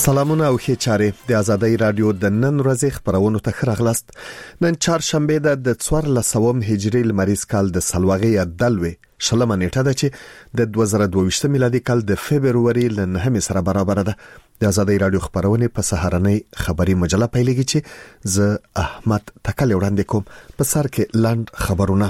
سلامونه او ښه چارې د آزادۍ رادیو د نن ورځې خبرونو ته خراغلاست. نن چهارشنبه د 1400 هجری لمریز کال د سلواغې دلوي شلمه نیټه ده چې د 2022 میلادي کال د فبرवरी ل 9 سره برابر ده. د آزادۍ رادیو خبرونه په سهارنۍ خبري مجله پیلېږي چې ز احمد تکل وړاندې کوم. په سر کې لاند خبرونه.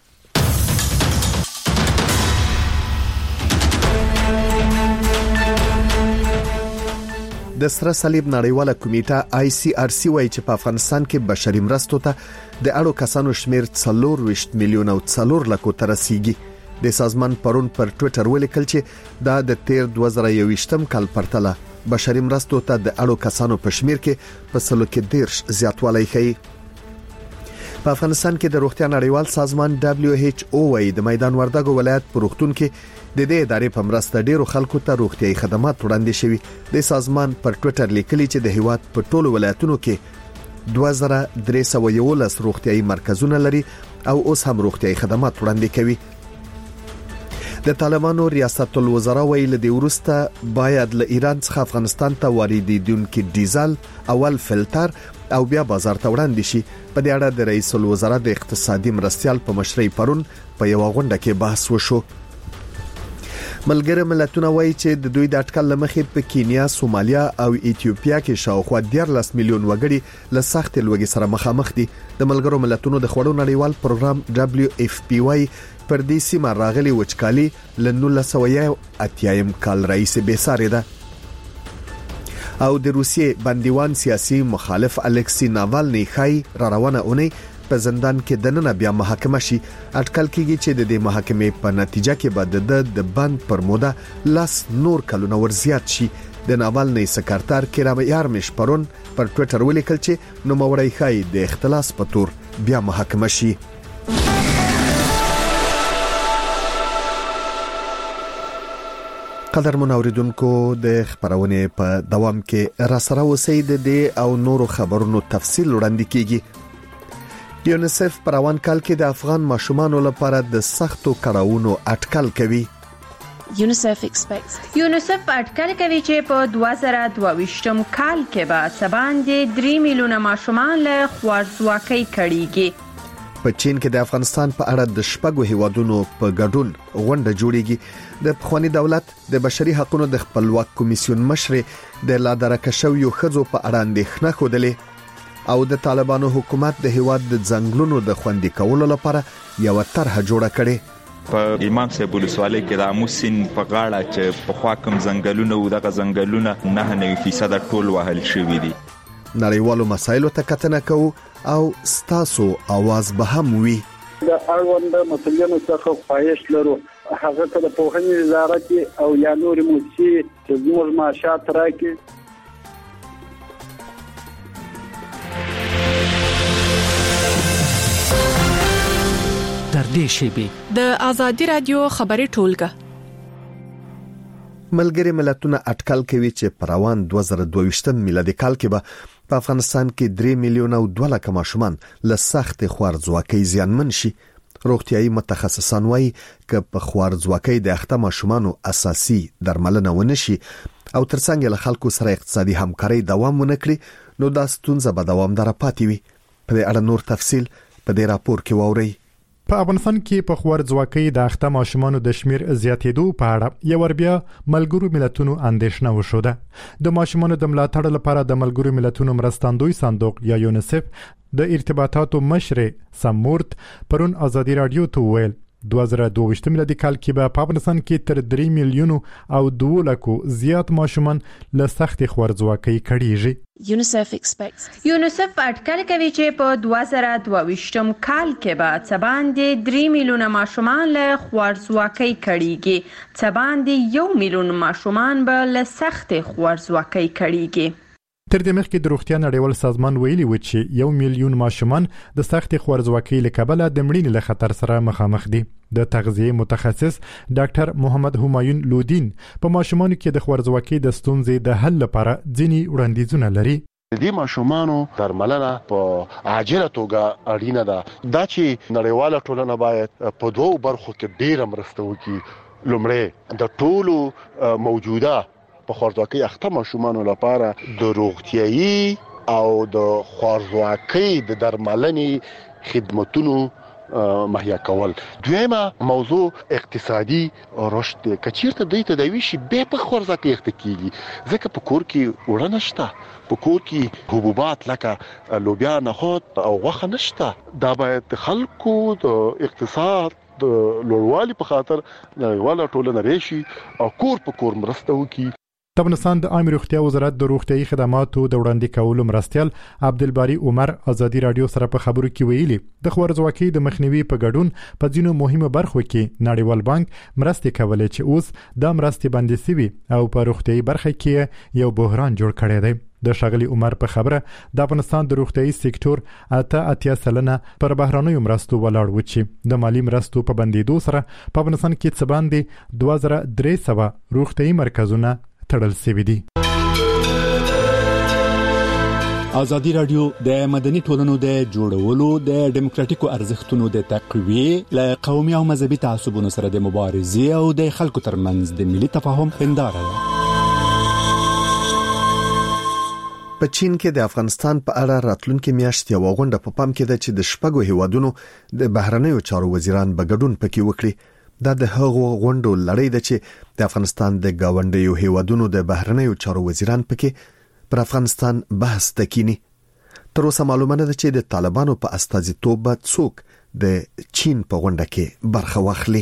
د سره صلیب نړیواله کمیټه ICRC وایي چې په افغانستان کې بشري مرستو ته د اړو کسانو شمیر 4 میلیون او 4 لک ته رسیدي. د سازمان پرون پر ټوئیټر ولیکل چې دا د 2021 کال پرتله بشري مرستو ته د اړو کسانو په شمیر کې په 110 زیاتوالی ښیي. په افغانستان کې د روغتیا نړیوال سازمان WHO وایي د میدان وردګو ولایت په روغتون کې د دې ادارې په مرسته ډیرو خلکو ته روغتيایي خدمات وړاندې شوي. د سازمان پر ټوئیټر لیکلي چې د هیواد په ټولو ولایتونو کې 2311 روغتيایي مرکزونه لري او اوس هم روغتيایي خدمات وړاندې کوي. د طالبانو ریاست الوزرا ویل د ورسته باید له ایران څخه افغانستان ته واردېدونکو ډیزل اول فلټر او بیا بازار ته وړاندې شي. په دې اړه د رئیس الوزرا د اقتصادي مرستيال په مشرۍ پرون په یو غونډه کې بحث وشو. ملګری ملتونه وایي چې د دوی د اټکل لمخې په کینیا، سومالیا او ایتیوپیا کې شاوخوا 13 میلیون وګړي له سخت لوږې سره مخامخ دي. د ملګرو ملتونو د خوړو نړیوال پروګرام WFP وايي پر دې سیمه راغلي وچکالي ل 1980 کال راهیسې بې ساري ده. او د روسیې بندیوان سیاسي مخالف الکسی ناوالنی خای را روانه اونۍ په زندان کې دننه بیا محاکمه شي. اټکل کیږي چې د دې محاکمې په نتیجه کې به د بند پر موده لاس نور کلونه ورزیات شي. د ناوالنی سکرټر کرام یارمش پرون پر ټوئیټر ولیکل چې نوموړی خای د اختلاس په تور بیا محاکمه شي. قدر منوریدونکو د خبرونه په دوام کې را سره اوسئ. د او نورو خبرونو تفصیل وړاندې کیږي. یونیسف پر روان کال کې د افغان ماشومانو لپاره د سختو کړاوونو اټکل کوي. یونیسف اټکل کوي چې په 2022 کال کې به سباندې 3 میلیونه ماشومان له خوارځواکۍ کړيږي. په چین کې د افغانستان په اړه د شپږو هیوادونو په ګډون غونډه جوړیږي. د پخوانی دولت د بشري حقوقو د خپلواک کمیسیون مشر د لادرکه شویو خزو په اړه اندېښنه خوده او د طالبانو حکومت د هیواد د ځنګلونو د خوندي کولو لپاره یو طرحه جوړه کړې. په امام صاحب ولسوالۍ کې د اموسین په غاړه چې په خوا کوم ځنګلونه او دغه ځنګلونه 9% ټول وهل شوی دي. نړیوالو مسایلو ته کتنه کوو او ستاسو आवाज به هم وي. د اړوند مسؤلیتونو څخه خواهش لرو هغه ته د پوهنې وزارت او یا نور موسسې چې زموږ معاشات راکړي. در دې شیبه د آزادۍ رادیو خبري ټولګه. ملګری ملتونه اټکل کوي چې پر روان 2022 میلادي کال کې به په افغانستان کې 3 میلیون او 2 لک ماشومان له سخت خوارځواکۍ زیانمن شي. روغتيایي متخصصان وایي چې په خوارځواکۍ د اخته ماشومانو اساسي درملنه ونشي او ترڅنګ له خلکو سره اقتصادي همکاري دوام ونکړي نو دا ستونزه به دوامدار پاتې وي. په اړه نور تفصیل په دې راپور کې واورئ. په افغانستان کې په خوارځواکۍ د اخته ماشومانو د شمیر زیاتېدو په اړه یو بیا ملګرو ملتونو اندېښنه وشوده. د ماشومانو د ملاتړ لپاره د ملګرو ملتونو مرستندوی صندوق یا یونیسف د ارتباطاتو مشر سمورت پرون آزادۍ رادیو ته ویل 2022 میلادي کال کې به په افغانستان کې تر 3 میلیون او 2 لک زیات ماشومان له سخت خوارځواکۍ کړيږي. یونیسف اټکل کوي چې په 2022 کال کې به سباندې 3 میلیونه ماشومان له خوارځواکۍ کړيږي. سباندې 1 میلیون ماشومان به له سخت خوارځواکۍ کړيږي. تر دې مخکې د روغتیا نړیوال سازمان ویلي و چې 1 میلیون ماشومان د سخت خوارځواکۍ له کبله د مړینې له خطر سره مخامخ دي. د تغذیه متخصص ډاکټر محمد همایون لودین په ماشومانو کې د خوارځواکۍ د ستونزې د حل لپاره ځینی وړاندیزونه لري. د دې ماشومانو درملنه په عاجله توګه اړینه ده. دا چې نړیواله ټولنه باید په دوو برخو کې ډېر مرسته وکړي. لومړی د ټولو موجوده په خوارځواکۍ اخته ماشومان لپاره د روغتيایي او د خوارځواکۍ د درملنې خدماتونو مهیا کول. دویمه موضوع اقتصادي رشد. کچیرته د تداوی شي به په خوارځواکۍ اخته کیږي ځکه په کور کې وړه نشته، په کور کې حبوبات لکه لوبیا، نخود او غوښه نشته. دا باید خلکو د اقتصاد د لوړوالي په خاطر نړیواله ټولنه راشي او کور په کور مرسته وکړي. د افغانستان د عامه روغتیا وزارت د روغتيایي خدماتو د وړاندې کولو مرستيال عبدالباري عمر ازادي رادیو سره په خبرو کې ویلي د خوارځواکۍ د مخنیوي په ګډون په ځینو مهمه برخو کې نړیوال بانک مرستې کولې چې اوس د مرستې باندې سوي او په روغتيایي برخه کې یو بحران جوړ کړی دی. د شاغلي عمر په خبره د افغانستان د روغتيایي سکتور 80% پر بهرانيو مرستو ولاړ و چې د مالی مرستو په بندیدو سره په افغانستان کې څه باندې 2300 روغتيایي مرکزونه تړل شوی دي. ازادي رادیو د مدني ټولنو د جوړولو د ډیموکراتیکو ارزښتونو د تقویه له قومي او مذهبي تعصبونو سره د مبارزې او د خلکو ترمنځ د ملي تفاهم هنداره ده. په چین کې د افغانستان په اړه راتلونکي میاشت یو غونډه په پام کې ده چې د شپږو هیوادونو د بهرنیو چارو وزیران به ګډون پکې وکړي. دا د هغو غونډو لړۍ ده چې د افغانستان د گاونډیو هیوادونو د بهرنیو چارو وزیران پکې پر افغانستان بحث تکینی. تر اوسه معلومه نه ده چې د طالبانو په استازیتوب څوک د چین په غونډه کې برخه واخلي.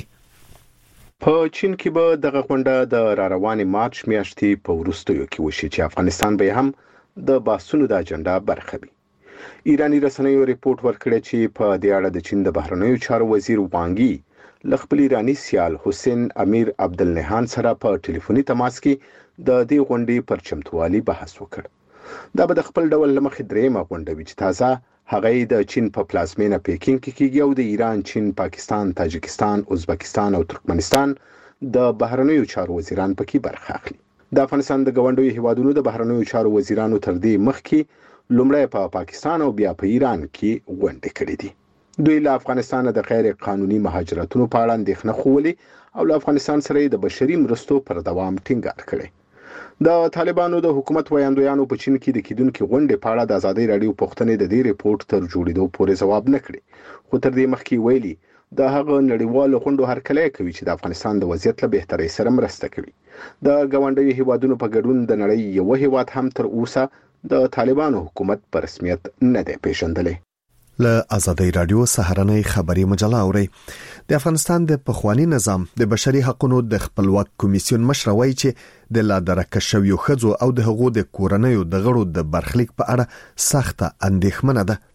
په چین کې به دغه غونډه د راروانې مارچ میاشتې په وروستیو کې وشي چې افغانستان به هم د بحثونو د اجنډا برخه وي. ایرانی رسنیو ریپورت ورکړی چې په دې اړه د چین د بهرنیو چارو وزیر وانګي لخپل ایرانی سیال حسین امیر عبدالنهان سره په ټلیفوني تماس کې د دې غونډې پر چمتووالي بحث وکړ. دا به د خپل ډول لمخې درېمه غونډه وي چې تازه هغه د چین په پلازمینه پیکینګ کې کیږي او د ایران، چین، پاکستان، تاجکستان، ازبکستان او ترکمنستان د بهرنیو چارو وزیران پکې برخه اخلي. د افغانستان د ګاونډیو هیوادونو د بهرنیو چارو وزیرانو تر دې مخکې لومړی په پاکستان او بیا په ایران کې غونډې کړې دي. دوی له افغانستان د غیر قانوني مهاجرتونو په اړه اندېښنه خوولې او له افغانستان سره د بشري مرستو پر دوام ټینګار کړی. د طالبانو د حکومت ویاندویانو په چین کې د کېدونکو غونډې په اړه د ازادي رادیو پوښتنې د دې ریپورت تر جوړېدو پورې ځواب نه کړی، خو تر دې مخکې ویلي د هغه نړیوالو غونډو هرکلی کوي چې د افغانستان د وضعیت له بهترۍ سره مرسته کوي. د ګاونډیو هیوادونو په ګډون د نړۍ یو هیواد هم تر اوسه د طالبانو حکومت په رسمیت نه دی پیژندلی. له ازادي رادیو سهارنۍ خبري مجله اوري. د افغانستان د پخوانی نظام د بشري حقوقو د خپلواک کمیسیون مشر وایي چې د لا درکه شویو خځو او د حقوقو د کورنیو د غړو د برخلیک په اړه سخته اندېښمنه ده.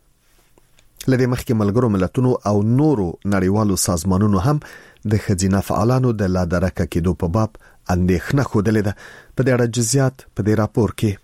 لدې مخکې ملګرو ملتونو او نورو نړیوالو سازمانونو هم د ښځینه فعالانو د لا درکه کېدو په باب اندېښنه خوده ده. په دې اړه جزئیات په دې راپور کې.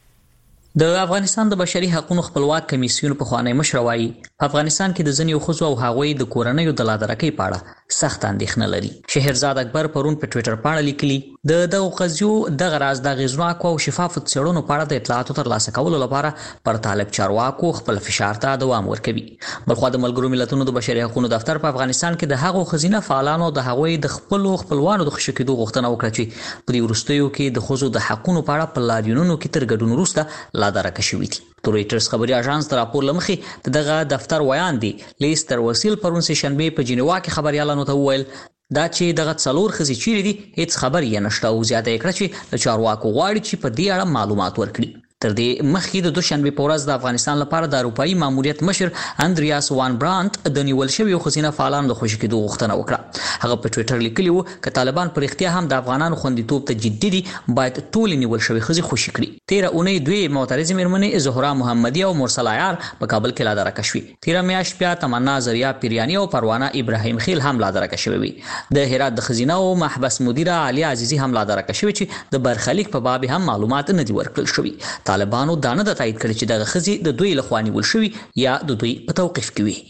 د افغانستان د بشري حقوقو خپلواک کمیسیون په خوانی مشر وایي په افغانستان کې د ځینو ښځو او هغوی د کورنیو د لادرکۍ په اړه سخت اندېښنه لري. شهرزاد اکبر پرون په ټوئیټر باندې لیکلي د دغه قضیو د غراز د غزناکو او شفاف څېړنو په اړه د اطلاعاتو ترلاسه کولو لپاره پر طالب چارواکو خپل فشار ته دوام ورکوي. بلخو د ملګرو ملتونو د بشري حقوقو دفتر په افغانستان کې د هغو ښځینه فعالانو د هغوی د خپلوانو د خوشی کېدو غوښتنه وکړه چې په دې وروستیو کې د ښځو د حقوقو په اړه په لاریونونو کې تر ګډون وروسته لادرکه شوي دي. رويټرز خبري اژانس تر راپور لمخې دغه دفتر ویان دي لیستر وسیل پرون سه شنبه په جنیوا کې خبريالانو ته وویل دا چې دغه څلور خزي چیرې دي هیڅ خبر یې نشته او زیاته کړه چې د چارواکو غواړي چې په دې اړه معلومات ورکړي. تر دې مخکې د دوشنبه په ورځ د افغانستان لپاره د اروپאי ماموریت مشر اندریاس وان برانت د نیول شوی خزینه فعالانو د خوشی کېدو غوښتنه وکړه. هغه په ټوئیټر لیکلی و ک طالبان پر اختیار هم د افغانانو خوندیتوب ته جدي دي باید ټول نیول شوی خزي خوشی کړي. 13 اونۍ دوی معترض میرمنې زهرا محمدی او مرسل عیار په کابل کې لادرکه شوې. 13 میاشت بیا تمنا زریا پیریانی او پروانه ابراهیم خیل هم لادرکه شوې وي. د هرات د خزینه او محبس مدیره علي عزیزی هم لادرکه شوې چې د برخلیک په باب هم معلومات نه دي ورکړل شوی. طالبانو دانه د تایید کړي چې دغه خزي د دوی لخوا نیول شوی یا د دوی په توقیف کې وي.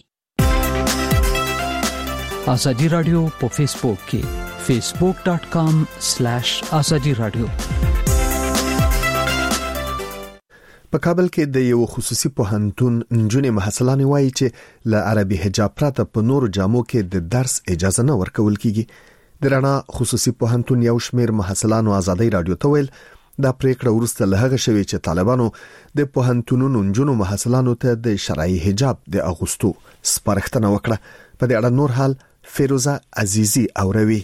ازادي رادیو په فیسبوک کې facebook.com/azadi radio. په کابل کې د یو خصوصي پوهنتون نجونې محصلانې وایي چې له عربي حجاب پرته په نورو جامو کې د درس اجازه نه ورکول کیږي. د رڼا خصوصي پوهنتون یو شمېر محصلانو ازادي رادیو ته ویل دا پریکړه ورسته له هغه شوی چې طالبانو د پوهنتونونو نجونو محصلانو ته د شرعي حجاب د اغوستو سپارښتنه وکړه. په دې اړه نور حال فیروزه عزیزی اوروي.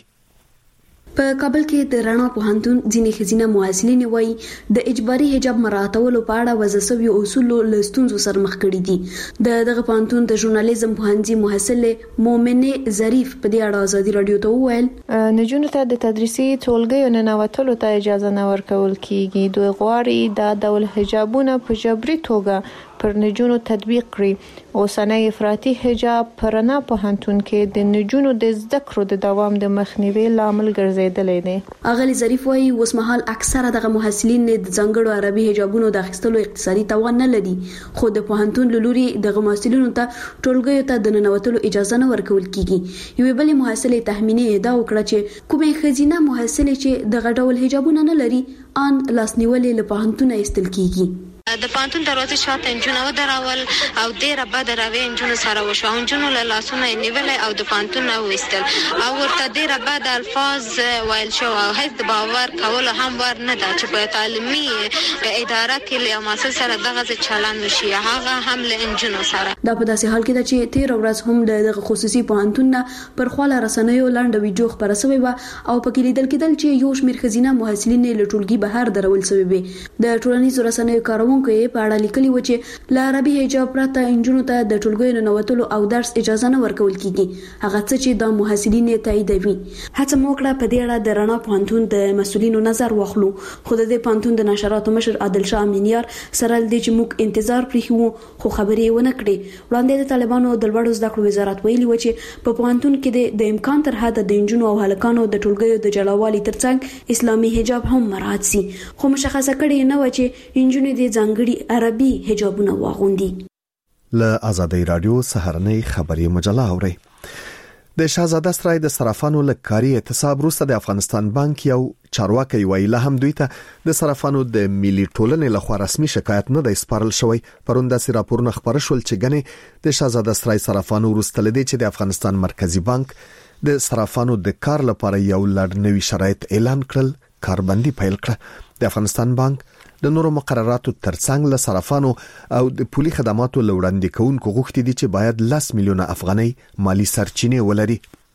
په کابل کې د رڼا پوهنتون ځینې ښځینه محصلین وایي د اجباري حجاب مراعاتولو په اړه وضع شوي اصول له ستونزو سره مخ کړي دي. دغه پوهنتون د ژورنالیزم پوهنځي محصل مومنه ظریف په دې اړه ازادي رادیو ته وویل نجونو ته د تدریسي ټولګیو ننوتلو ته اجازه نه ورکول کیږي. دوی غواړي دا ډول حجابونه په جبري توګه پر نجونو تطبیق کړي. اوسنۍ افراطي حجاب پر رڼا پوهنتون کې د نجونو د زده کړو د دوام د مخنیوي لامل ګرځیدلی دی. اغلی ظریف وایي اوس مهال اکثره دغه محصلین د ځانګړو عربي حجابونو د اخیستلو اقتصادي توان نه لري، خو د پوهنتون له لوري دغه محصلینو ته ټولګیو ته د ننوتلو اجازه نه ورکول کیږي. یوې بلې محصلې تحمینې ادعا وکړه چې کومې ښځینه محصلې چې دغه ډول حجابونه نه لري ان لاسنیولې له پوهنتونه ایستل کیږي. د پانتون دروازه شاته انجونو ودرول او ډیره بد راوي انجونو سره وشو. انجونو له لاسونه نیولې او د پانتون وستل او ورته ډیره بد الفاظ ویل شو او هیڅ باور کول هم ور نه ده چې په تعلیمي اداره کې له مسل سره دغه چلن وشي، هغه هم له انجونو سره. دا په داسې حال کې ده چې 13 ورځ هم د خصوصي پوهنتون پر خواله رسنیو لاندې ویډیو خبره شوې و او پکې لیدل کېدل چې یو شمېر ښځینه محصلین له ټولګي بهر درول شوی وي. د ټولنیزو رسنیو کارونکو په اړه لیکلي و چې له عربي حجاب پرته انجونو ته د ټولګیو ننوتلو او درس اجازه نه ورکول کیږي، هغه څه چې د محصلین تاییدوي. هڅه مو وکړه په دې اړه د رڼا پوهنتون د مسؤلینو نظر واخلو، خو د دې پوهنتون د نشراتو مشر عادل شاه امینیار سره د دې چې موږ انتظار پرېښو خو خبرې ونه کړې. وړاندې د طالبانو د لوړو زده کړو وزارت ویلي و چې په پوهنتون کې د امکان تر حده د انجونو او هلکانو د ټولګیو د جلاوالي ترڅنګ اسلامي حجاب هم مراعات شي، خو مشخصه کړي نه و چې انجونې د ځانګړي عربي حجابونه واغوندي. له آزادۍ رادیو سهارنۍ خبري مجله اوري. د شاهزاده سرای د صرافانو له کاري اعتصاب وروسته د افغانستان بانک یو چارواکي ویله هم دوی ته د صرافانو د ملي ټولنې لخوا رسمي شکایت نه دی سپارل شوی. پرونده سي راپورونه خبر شول چې ګنې د شاهزاده سرای صرافانو وروسته لدی چې د افغانستان مرکزی بانک د صرافانو د کار لپاره یو لړ نوي شرایط اعلان کړل، کاربندي پیل کړه. د افغانستان بانک د نورو مقرراتو ترڅنګ له صرافانو او د پولي خدماتو لوړاندې کوونکو غوښتي دي چې باید 10 میلیونه افغانۍ مالی سرچینې ولري.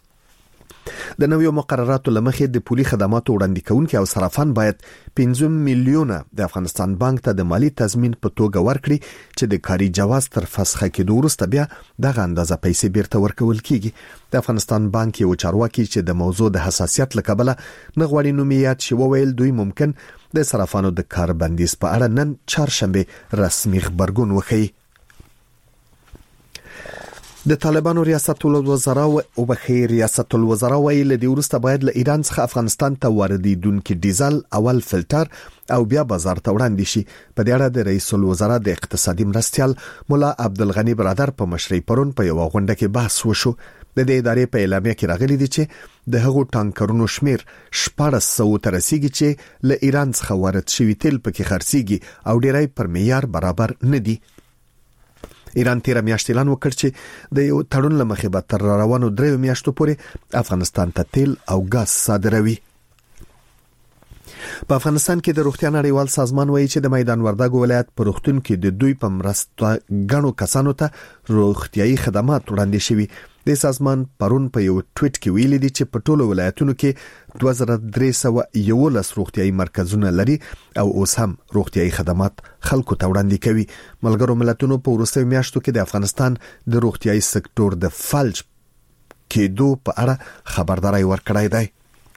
د نویو مقرراتو لمخې د پولي خدماتو وړاندې کوونکي او صرافان باید 15 میلیونه د افغانستان بانک ته د مالی تضمین په توګه ورکړي چې د کاري جواز تر فسخه کېدو وروسته بیا دغه اندازه پیسې بیرته ورکول کیږي. د افغانستان بانک یو چارواکي چې د موضوع د حساسیت له کبله نه غواړي نومیات شي وویل دوی ممکن د صرافانو د کار بندیز په اړه نن چهارشنبه رسمي خبرګون وکړي. د طالبانو ریاست الوزرا ویل د ورسته باید له ایران څخه افغانستان ته واردېدونکي ډیزل اول فلټر او بیا بازار ته وړاندې شي. په دې اړه د رئیس الوزرا د اقتصادي مرستیال مولا عبدالغنی برادر په مشرۍ پرون په یو غونډه کې بحث وشو. د دې ادارې په اعلامیه کې راغلي دي چې د هغو ټانکرونو شمیر 1400 ته رسیدي چې له ایران څخه وارد شوی تیل پکې خرڅيږي او ډیری پر معیار برابر نه دي. ایران تیر میاشت اعلان وکړ چې د یو تړون لمخې به تر روانو 3 میاشتو پورې افغانستان ته تیل او غاز صادروي. په افغانستان کې د روغتیا نړیوال سازمان وایي چې د میدان وردګ ولایت په روغتون کې د دوی په مرسته غنو کسانو ته روغتيایي خدمات وړاندې شوي. د سازمان پرون په یو ټویټ کې ویلي دي چې په ټولو ولایتونو کې 2311 روغتيایي مرکزونه لري او اوس هم روغتيایي خدمات خلکو ته وړاندې کوي. ملګرو ملتونو په وروستیو میاشتو کې د افغانستان د روغتيایي سکتور د فلج کېدو په اړه خبرداري ورکړای دی.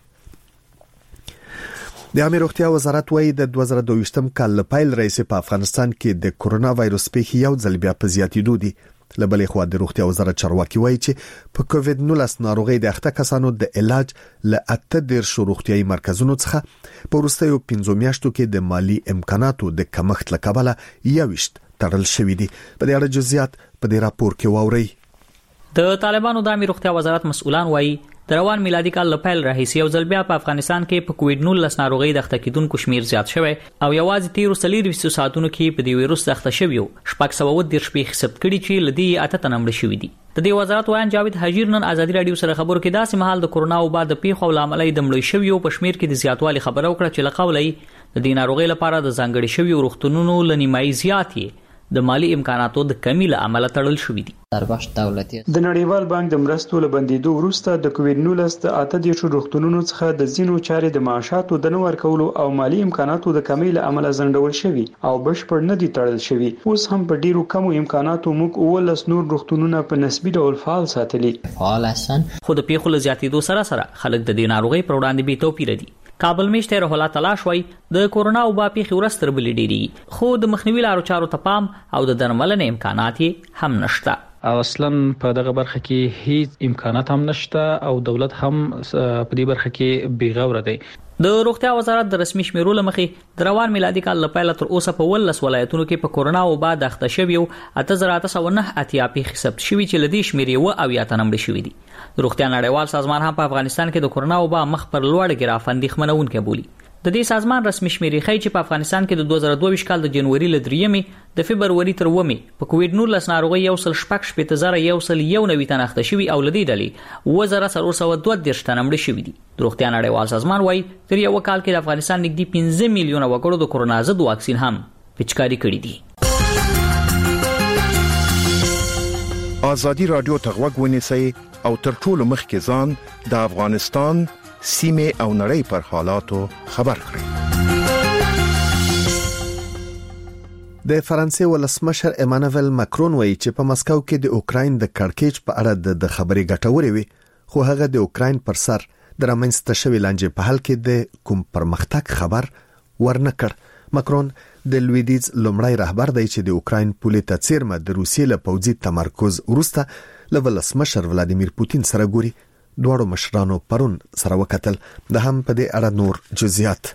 د امیر روغتیا وزارت وایي د 2022م کال پیل رئیس په افغانستان کې د کورونا وایروس پیښې یو ځل بیا په زیاتېدو دي. لبلې خو د روغتیا وزارت چارواکي وایي چې په کووډ 19 ناروغي د اخته کسانو د علاج ل 18 روغتیایي مرکزونو څخه په وروستیو 15 میاشتو کې د مالی امکاناتو د کمښت لکبله 21 تړل شوې دي. په دې اړه جزئیات په دې راپور کې واورئ. د طالبانو د امیر روغتیا وزارت مسؤلان وایي د روان میلادي کال لپاره راهیسي یو ځل بیا په افغانستان کې په کووډ 19 ناروغي د اخته کیدونکو شمیر زیات شوی او یوازې 13 ساعتونو کې په دې وایروس اخته شوی شپږ 110 حساب کړي چې لدی اته تنمړ شوی دي. د دې وزارت وایي جاوید حجیر نن آزادي رادیو سره خبرو کې داسې مهال د کورونا او بعد پیښو لامل د مړی شوی په شمیر کې د زیاتوالي خبره وکړه چې لقولای د دې ناروغۍ لپاره د ځانګړي شویو روغتونونو لنیمای زیاتې د مالی امکاناتو د کمی له امله تړل شوې دي. د نړیوال بانک د مرستو له بندیدو وروسته د کووډ-19 د 18 روغتونونو څخه د ځینو چارې د معاشاتو د نه ورکولو او مالی امکاناتو د کمی له امله ځنډول شوي او بشپړ نه دي تړل شوي. اوس هم په ډیرو کمو امکاناتو موږ 19 نور روغتونونه په نسبي ډول فعال ساتلي. خو د پیښو له زیاتېدو سره خلک د دې ناروغۍ پر وړاندې بې توپیره دي. کابل میشته روح الله تلاش وای د کورونا وبا پیښې ورستر بلې ډېری خو د مخنیوي لارو چارو ته پام او د درملنې امکانات هم نشته. او اصلا په دغه برخه کې هیڅ امکانات هم نشته او دولت هم په دې برخه کې بیغوره دی. د روغتیا وزارت د رسمي شمیرو لمخې د روان میلادي کال لپاره تر اوسه په 19 ولایتونو کې په کورونا وبا د اخته شویو 8909 اتیا پیښې ثبت شوي چې لدی شمیرې و او یا تنمړ شوي دي. روغتیا نړیوال سازمان هم په افغانستان کې د کورونا وبا مخ پر لوړ ګراف اندېښمنونکي بولي. د دې سازمان رسمي شمیرې ښیي چې په افغانستان کې د 2022 کال د جنوري له 3 د فبروري تر 9 په کووډ-19 ناروغي 1.8 تن اخته شوي او لدی ډلې 2432 تن مړه شوي دي. د روغتیا نړیوال سازمان وايي تر یو کال کې د افغانستان نږدې 15 میلیونه وګړو د کورونا ضد واکسین هم پچکاري کړی دي. ازادي رادیو ته غوږ ونیسئ او تر ټولو مخکې ځان د افغانستان سیمه او نړۍ پر حالاتو خبر کړئ. د فرانسې ولسمشر ایمانوئل ماکرون وایي چې په مسکو کې د اوکراین د کړکېچ په اړه د خبرې ګټورې وي خو هغه د اوکراین پر سر د رامنځته شوې لانجې په حل کې د کوم پرمختګ خبر ورنکړ. ماکرون د لویدیز لومړی رهبر دی چې د اوکراین پولې ته څیرمه د روسیې له پوځي تمرکز وروسته له ولسمشر ولادیمیر پوتین سره ګوري. دوړو مشرانو پرون سره وکتل. د هم په دې اړه نور جزئیات.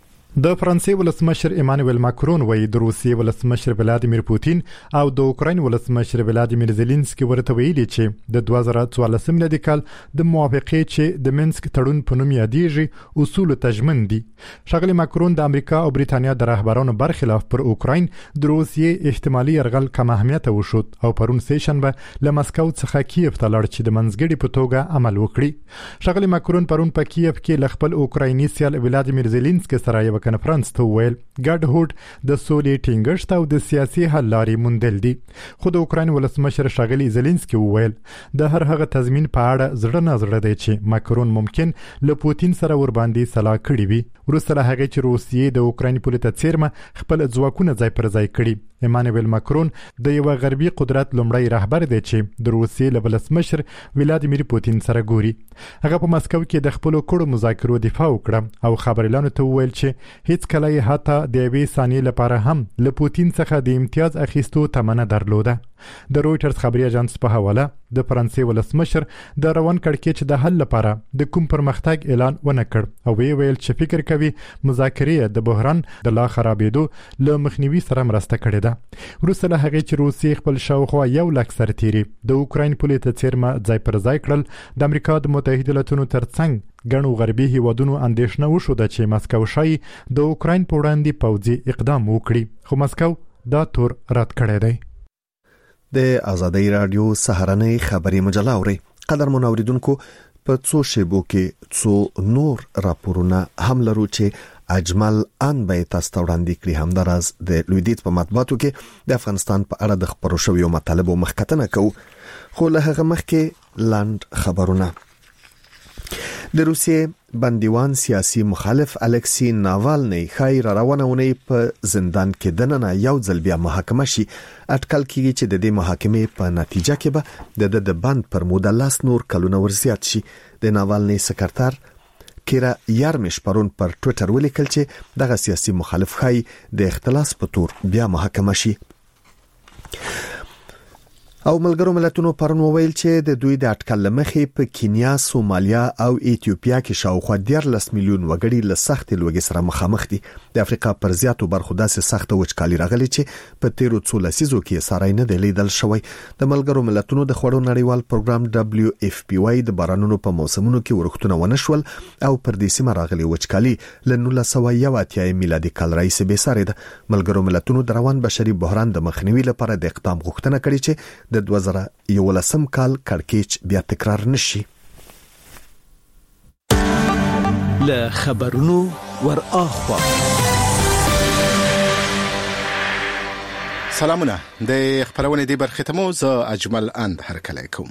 د فرانسې ولسمشر ایمانوئل ماکرون وایي د روسیې ولسمشر ولادیمیر پوتین او د اوکراین ولسمشر ولادیمیر زيلنسکي ورته ویلي چې د 2014 میلادي کال د موافقې چې د منسک تړون په نوم یادېږي اصول تجمن دي. ښاغلي ماکرون د امریکا او بریتانیا د رهبرانو برخلاف پر اوکراین د روسیې احتمالي يرغل کم اهمیت وشود او پرون سیشنبه له مسکو څخه کیف ته لاړ چې د منځګړي په توګه عمل وکړي. ښاغلي ماکرون پرون په کیف کې ل خپل اوکرایني سیال ولادیمیر زيلنسکي سره یو کنفرانس ته ویل ګډ هوډ د سولې ټینګښت او د سیاسي حل لارې موندل دي. خو د اوکراین ولسمشر ښاغلي زيلنسکي ویل د هر هغه تضمین په اړه زړه نه زړه دی چې ماکرون ممکن له پوتین سره ور باندې صلاح کړي وي وروسته له هغه چې روسیې د اوکراین پولې ته څیرمه خپل ځواکونه ځای پر ځای کړي. ایمانوئل ماکرون د یو غربي قدرت لومړی رهبر دی چې د روسیې له ولسمشر ولادیمیر پوتین سره ګوري. هغه په مسکو کې د خپل کړو مذاکرو دفاع وکړه او خبريالانو ته وویل چې هیڅ کله یې حتی د یوې ثانیې لپاره هم له پوتین څخه د امتیاز اخیستو تمنه درلوده. د رويټرز خبري اژانس په حواله د فرانسې ولسمشر د روان کړکېچ د حل لپاره د کوم پرمختګ اعلان ونه کړ او ویل چې فکر کوي مذاکرې د بحران د لا خرابېدو له مخنیوي سره مرسته کړې ده. وروسته له هغې چې روسیې خپل شاوخوا 1 لک سرتیري د اوکراین پولې ته څیرمه ځای پر ځای کړل د امریکا د متحده ایالاتونو ترڅنګ ګڼو غربي هیوادونو اندېښنه وشوده چې مسکو شای د اوکراین په وړاندې پوځي اقدام وکړي خو مسکو دا تور رد کړی دی. د ازادي رادیو سهارنۍ خبري مجله اوري. قدرمن اوریدونکو په څو شیبو کې څو نور راپورونه هم لرو چې اجمل ان به تاسو ته وړاندې کړي. همداراز د لویدیت په مطبوعاتو کې د افغانستان په اړه د خبرو شویو مطالبو مخکتنه کوو خو له هغه مخکې لاند خبرونه. د روسیې بندیوان سیاسي مخالف الکسی ناوالنی خیر روانونه په زندان کې دننه یو ځل بیا محاکمه شي. اټکل کیږي چې د دې محاکمې په نتیجه کې به د بند پر موده 10 نور کلونه ورزیات شي. د ناوالنی سکرټر کیرا یارمش پرون پر ټوئیټر ولیکل چې دغه سیاسي مخالف خای د اختلاس په تور بیا محاکمه شي. او ملګرو ملتونو پرون وویل چې د دوی د اټکل مخې په کینیا، سومالیا او ایتیوپیا کې شاوخوا 13 میلیون وګړي له سخت لوږې سره مخامخ دي. د افریقا پر زیاتو برخو داسې سخت وچکالي راغلي چې په تیرو 2 لسیزو کې سارای نه دی لیدل شوی. د ملګرو ملتونو د خوړو نړیوال پروګرام WFP د بارانونو په موسمونو کې ورښتونه ونشول او پر دې سیمه راغلي وچکالي له 1980 میلادي کال راهیسې به ساري ده. ملګرو ملتونو د روان بشري بحران د مخنیوي لپاره د اقدام غوښتنه کړې چې د 2011 کال کړکېچ بیا تکرار نشي. له خبرونو ور اخوا سلامونه د خبرونه دی برخه ته مو زه اجمل اند هرکلی کوم.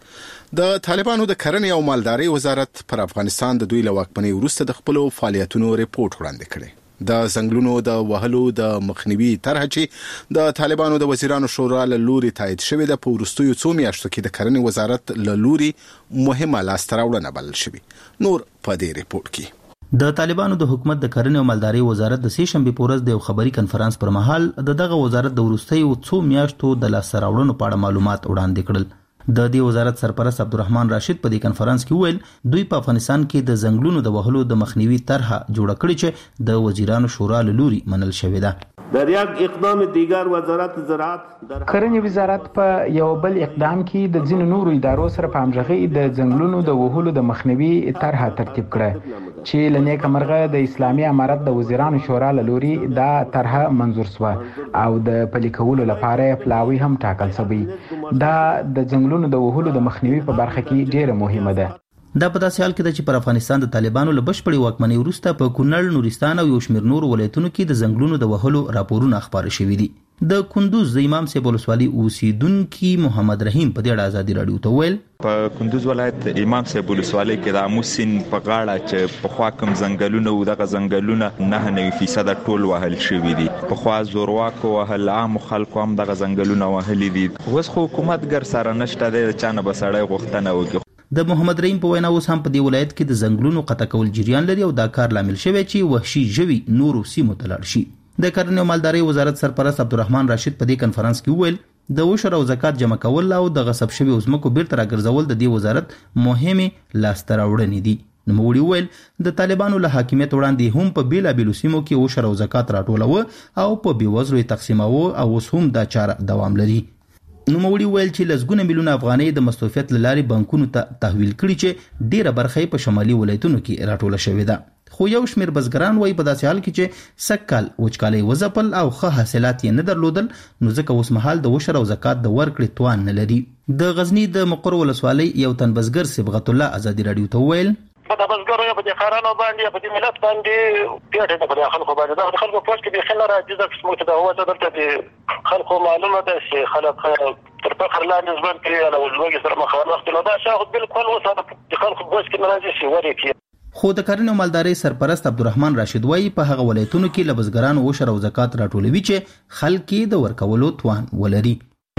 د طالبانو د کرنې او مالدارۍ وزارت پر افغانستان د دوی له واکمنۍ وروسته د خپل فعالیتونو ریپورت وړاندې کړی. د زنګلونو د وهلو د مخنیوي طرحه چې د طالبانو د وزیرانو شورا له لوري تایید شوې ده په وروستیو څو میاشتو کې د کرنې وزارت له لوري مهمه لاسته راوړنه بلل شوې. نور په دې ریپورت کې د طالبانو د حکومت د کرنې او مالدارۍ وزارت د سې شنبې په ورځ د یو خبري کنفرانس پر مهال دغه وزارت د وروستیو څو میاشتو د لاسته راوړنو په اړه معلومات وړاندې کړل. د دې وزارت سرپرست عبدالرحمن راشد په دې کنفرانس کې ویل دوی په افغانستان کې د زنګلونو د وهلو د مخنیوي طرحه جوړه کړې چې د وزیرانو شورا له لوري منل شوې ده. در یک اقدام دیگر وزارت زراعت کرنې وزارت په یو بل اقدام کې د ځینو نورو ادارو سره په همغږي د ځنګلونو د وهلو د مخنیوي طرحه ترتیب کړه چې لنیک مرغه د اسلامي امارت د وزیرانو شورا له لوري دا طرحه منظور شوه او د پلي کولو لپاره پلاوی هم ټاکل شوی. دا د ځنګلونو د وهلو د مخنیوي په برخه کې ډیره مهمه ده. دا په داسې حال کې ده چې پر افغانستان د طالبانو له بشپړې واکمنۍ وروسته په کونړ، نورستان او یو شمېر نورو ولایتونو کې د زنګلونو د وهلو راپورونه خپاره شوي دي. د کندوز د امام صاحب ولسوالۍ اوسیدونکي محمد رحیم په دې اړه ازادي راډیو ته ویل په کندوز ولایت امام صاحب ولسوالۍ کې د امو سیند په غاړه چې په خوا کوم زنګلونه او دغه زنګلونه 9% ټول وهل شوي دي. په خوا زورواکو وهل، عام خلکو هم دغه زنګلونه وهلي دي. اوس خو حکومت ګر سره نشته دی چې نه بسړی غوښتنه وکړي. د محمد رحیم په وینا اوس هم په دې ولایت کې د زنګلونو قطع کول جریان لري او دا کار لامل شوی چې وحشي ژوي نورو سیمو ته لاړ شي. د کرنې او مالدارۍ وزارت سرپرست عبدالرحمن راشد په دې کنفرانس کې ویل د عشر او زکات جمع کول او د غصب شوی عضمکو بیرته راګرځول د دې وزارت مهمه لاسته راوړنې دي. نوموړي ویل د طالبانو له حاکمیت وړاندې هم په بیلابیلو سیمو کې عشر او زکات راټولوه او په بیوزلو تقسیماوه او اوس هم دا چاره دوام لري. نوموړي ویل چې لسګونه میلیونه افغانۍ د مستوفیت لارې بانکونو ته تحویل کړي چې ډیره برخه په شمالي ولایتونو کې راټوله شوې ده. خو یو شمېر بزګران وایي په داسې حال کې چې سږکال وچکالۍ وځپل او ښه حاصلات یې نه درلودل نو ځکه اوس مهال د عشر او زکات د ورکړې توان نه لري. د غزني د مقر ولسوالۍ یو تن بزګر صبغت الله ازادي راډیو ته ویل په د بزګرو یا په د خارانو باندې په د ملت باندې پیټه نه په خلکو باندې دا خلکو پوس کې به خلک راځي د قسمه ته هو ته دلته خلکو معلومه ده چې خلک تر فخر لاندې ځوان کې او ولوګي سره مخالفت نه دا شاهد بالکل وساده د خلکو پوس کې ناراضي شي وري کې. خو د کرنې او مالدارۍ سرپرست عبدالرحمن راشد وایي په هغه ولایتونو کې له بزګرانو عشر او زکات راټولوي چې خلک د ورکولو توان ولري.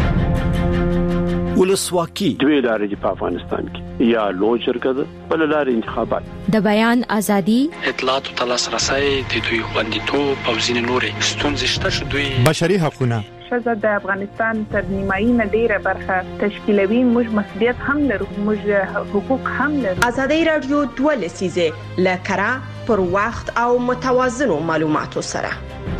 ولسواکي دوی لارې په افغانستان کې یا لوی شرکت بل لارې انتخابات د بیان ازادي اطلاعات او تلاسرسي د دوی خوندیتوب او ځینې نورې ستونزې شته چې دوی بشري حقوقونه ښځه د افغانستان تر نیمایي نه ډیره برخه تشکیلوي. موږ مسؤلیت هم لرو، موږ حقوق هم لرو. ازادي راډیو 2 لسیزه لکرا پر وخت او متوازنو معلوماتو سره.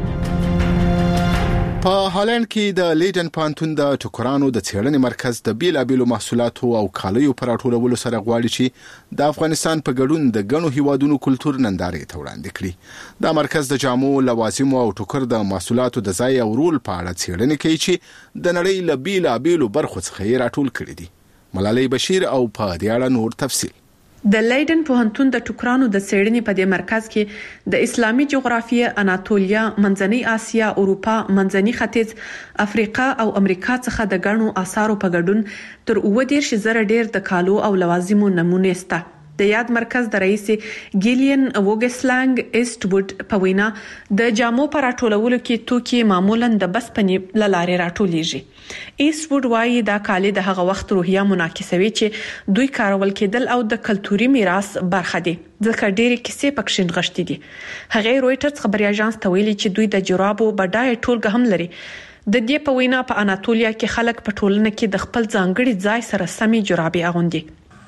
په هالند کې د لیډن پانتون د ټوکرانو د څېړنې مرکز د بیلابیلو محصولاتو او کالیو پر راټولولو سره غواړي چې د افغانستان په ګډون د غنو هیوادونو کلتور نندارې ته وړاندې کړي. دا مرکز د جامو، لوازمو او ټوکر د محصولاتو د ځای او رول په اړه څېړنې کوي چې د نړۍ له بیلابیلو برخو څخه یې راټول کړي دي. ملالۍ بشیر او په دې اړه نور تفصیل. د لیډن پوهنتون د ټوکرانو د څېړنې په دې مرکز کې د اسلامي جغرافیه، اناتولیا، منځنۍ اسیا، اروپا، منځني ختیځ، افریقا او امریکا څخه د غنو آثارو په ګډون تر 30,000 ډیر د کالو او لوازمو نمونه سته. د یاد مرکز د رئیس ګیلین ووګسلانګ ایست ووډ په وینا د جامو پر راټولولو کې توکي معمولا د بسپنې لارې راټولیږي. ایست ووډ وايي دا کالي د هغه وخت روحیه منعکسوي چې دوی کارول کېدل او د کلتوري میراث برخه دي ځکه ډېری کیسې پکې نغښتې دي. هغه رويټرز خبري اژانس ته ویلي چې دوی د جرابو بډای ټولګه هم لري. د دې په وینا په اناتولیا کې خلک په ټولنه کې د خپل ځانګړي ځای سره سمي جرابې اغوندي.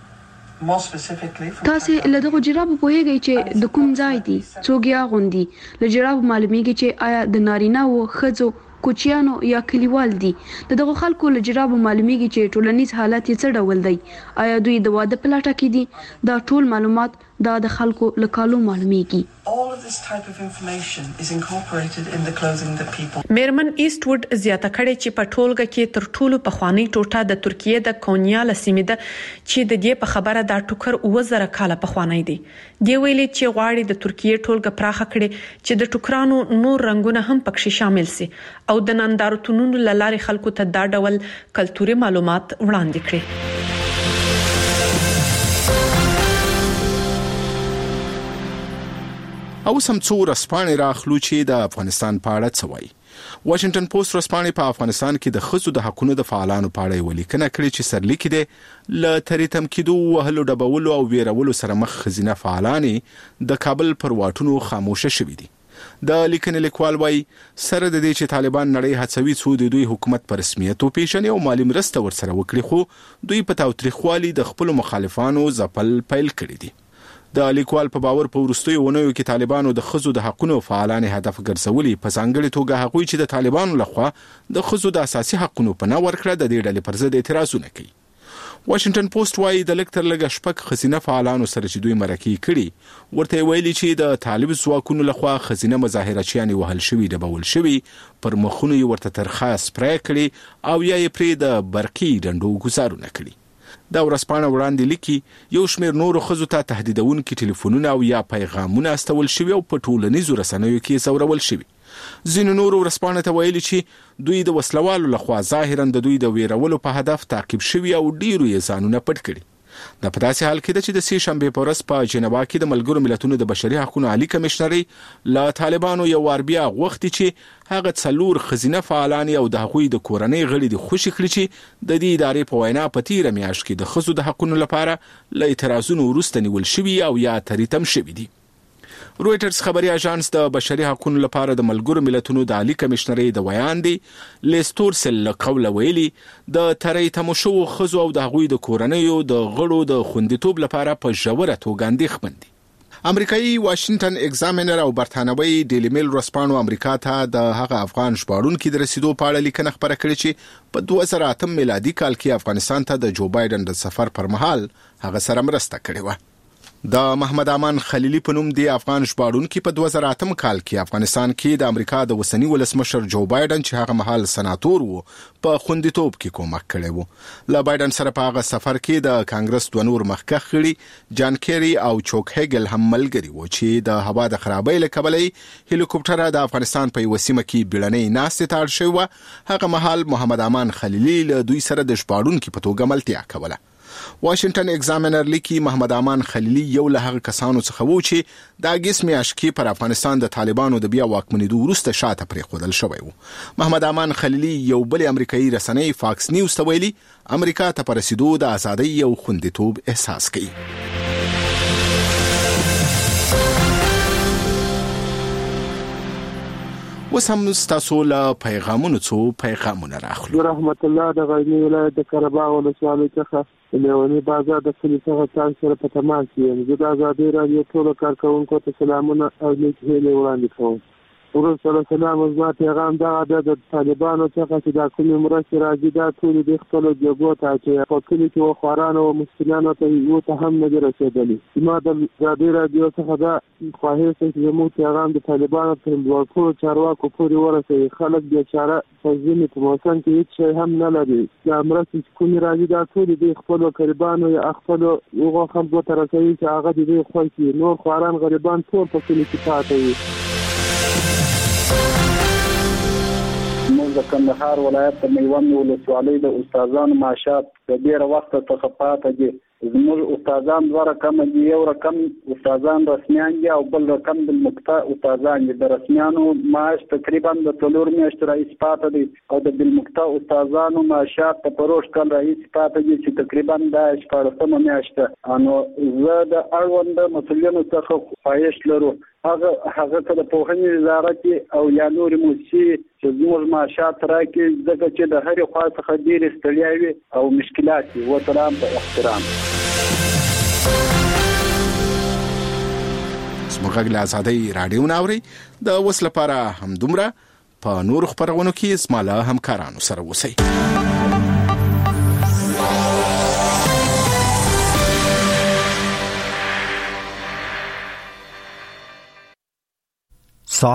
تاسو له دغه جرابو پوهیږئ چې د کوم ځای دي، څوک یې اغوندي. له جرابو معلومیږي چې آیا د نارینه او ښځو، کوچیانو یا کلیوال دي. دغه خلکو له جرابو معلومیږي چې ټولنیز حالت یې څه ډول دی، آیا دوی د واده په لټه کې دي. دا ټول معلومات دا د خلکو له کالو معلومیږي. میرمن ایسټ وډ زیاته کړې چې په ټولګه کې تر ټولو پخوانی ټوټه د ترکیه د کونیا لسیمه ده چې د دې په خبره دا ټوکر 2000 کاله پخوانی دی. دی ویلي چې غواړي د ترکیه ټولګه پراخه کړي چې د ټوکرانو نور رنگونه هم پکې شامل سي او د نندارتونونو لارې خلکو ته دا ډول کلتوري معلومات وړاندې کړي. او سم څو رسپانې راخلو چې د افغانستان په اړه څه وایي. واشنگټن پوسټ رسپانې په افغانستان کې د ښځو د حقوقو د فعالانو په اړه ولیکنه کړې چې سرلیک دی ل تریتم کېدو وهلو ډبولو او ویرولو سره مخ ښځینه فعالانې د کابل پر واټونو خاموشه شوې دي. د لیکنې لیکوال وایي سره د دې چې طالبان نړۍ هڅوي څو د دوی حکومت پر رسمیت وپیژني او مالی مرسته ورسره وکړي، خو دوی په تاوتریخوالي د خپل مخالفانو ځپل پیل کړی دي. د لیکوال په باور په وروستیو ونیو کې طالبانو د ښځو د حقوقو فعالان هدف ګرځولي، په ځانګړي توګه هغوی چې د طالبانو لخوا د ښځو د اساسي حقوقو په نه ورکړه د دې ډلې پر ضد اعتراضونه کوي. واشنگټن پوسټ وايي د لکتر لګ شپږ خزینه فعالانو سره چې دوی مرکې کړي ورته ویلي چې د طالب ځواکونو لخوا خزینه مظاهرچیان وهل شوی ډبول شوی، پر مخونو ورته ترخه سپری کړي او یا یې پرې د برقي ډنډو گزارونه کړي. دا ورسپانه وړاندې لیکي یو شمېر نورو ښځو ته تهدیدونکي ټلیفونونه او یا پیغامونه استول شوي او په ټولنیزو رسنیو کې ځورول شوي. ځینو نورو ورسپانه ته ویلي چې دوی د وسلوالو لخوا ظاهرا د دوی د ویرولو په هدف تعقیب شوي او ډیرو یې ځانونه پټ کړي. دا په داسې حال کې ده چې د سې شنبې په ورځ په جنیوا کې د ملګرو ملتونو د بشري حقوقو عالی کمشنري له طالبانو یو وار بیا غوښتي چې هغه څلور خزینه فعالان او د هغوی د کورنۍ غړي د خوشي کړي چې د دې ادارې په وینا په تیره میاشت کې د ښځو د حقوقو لپاره له اعتراضونو وروسته نیول شوي او یا تریتم شوي دي. رويټرز خبري اژانس د بشري حقوقو لپاره د ملګرو ملتونو د عالی کمشنري د ویان دی لیستورسل لقول ویلي د تریتم شو ښځو او د هغوی د کورنۍ د غړو د خوندیتوب لپاره په ژوره توګه اندېښمن دي. امریکایي واشنگټن ایگزامینر او برتانوي ډیلی میل ورسپانو امریکا ته د هغه افغان ژباړونکو د رسیدو په اړه لیکنه خبره کړې چې په 2008 میلادي کال کې افغانستان ته د جو بایدن د سفر پر مهال هغه سره مرسته کړې و. د محمد امان خلیلی په نوم دی افغان ژباړونکو په 2008 کال کې افغانستان کې د امریکا د وسنی ولسمشر جو بایدن چې هغه مهال سناتور وو په خوندیتوب کې کومک کړی وو. له بایدن سره په هغه سفر کې د کانګرس دوه نور مخکښ غړي جان کیری او چوک هیګل هم ملګري وو چې د هوا د خرابۍ له کبله هلیکوپټر د افغانستان په وسیمه کې بیړنۍ ناستې ته اړ شوی و. هغه مهال محمد امان خلیلی له دوی سره د ژباړونکو په توګه ملتیا کوله. واشنگټن ایگزامینر لیکي محمد امان خلیلی یو له هغه کسانو څخه وو چې د اگست میاشت کې پر افغانستان د طالبانو د بیا واکمنېدو وروسته شاته پرېښودل شوی وو. محمد امان خلیلی یو بل امریکایي رسنۍ فاکس نیوز ته ویلي امریکا ته پر رسیدو د ازادۍ او خوندیتوب احساس کوي. اوس هم ستاسو له پیغامونو څو پیغامونه راخلو. رحمت الله د غزنی ولایت د قرهباغ ولسوالۍ څخه لیونی بازار د کلي څخه تاسو سره په تماس یم. زه د ازادۍ راډیو ټولو کارکوونکو ته سلامونه او نیک هیلې وړاندې کوم. ورسره سلام زما پیغام دا د طالبانو څخه چې دا کومې مرستې راځي دا ټولې د خپلو جېبو ته چې په کلي کې وخوارانو او مسکینانو ته یو ته هم نه دي رسېدلي. زما د ازادۍ راډیو څخه دا خواهش دی چې زموږ پیغام د طالبانو تر ټولو چارواکو پورې ورسوي. خلک بیچاره په ژمي په موسم کې هېڅ شی هم نه لري. دا مرستې چې کومې راځي دا ټولې د خپلو غریبانو یا خپلو هغو خلکو ته رسوي چې هغه د دوی خوښ وي. نور خواران غریبان ټول په کلي کې پاته وي. موږ د کندهار ولایت د میوند ولسوالۍ د استادانو معاشات د ډېره وخته څخه پاته دي. زموږ استادان دوه رقم دي، یو رقم استادان رسمیان دي او بل رقم د مقطع استادان دي. د رسمیانو معاش تقریبا د 4 میاشتو رئیس پاته دي او د بالمقطع استادانو معاشات په پروش کال رئیس پاته دي چې تقریبا د 14 میاشته. نو زه د اړوند مسؤلینو څخه خواهش لرو هغه ته د پوهنې وزارت او یا نور موسسې چې زموږ معاشات راکړي ځکه چې د هرې خوا څخه ډېرې ستړیا وي او مشکلات وي. وسلام په احترام. زموږ غږ له ازادۍ راډیو نه اورئ. د اوس لپاره همدومره. په نورو خپرونو کې زما له همکارانو سره اوسئ.